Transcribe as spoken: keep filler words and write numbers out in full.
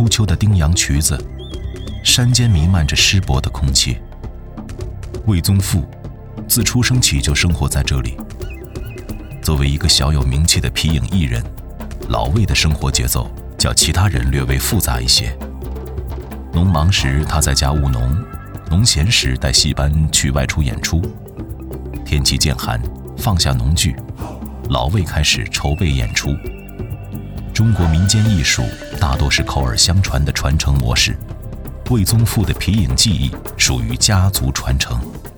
初秋的丁阳渠子，山间弥漫着湿薄的空气。魏宗富自出生起就生活在这里。作为一个小有名气的皮影艺人，老魏的生活节奏较其他人略微复杂一些。农忙时他在家务农，农闲时带戏班去外出演出。天气渐寒，放下农具，老魏开始筹备演出。中国民间艺术大多是口耳相传的传承模式，魏宗富的皮影技艺属于家族传承。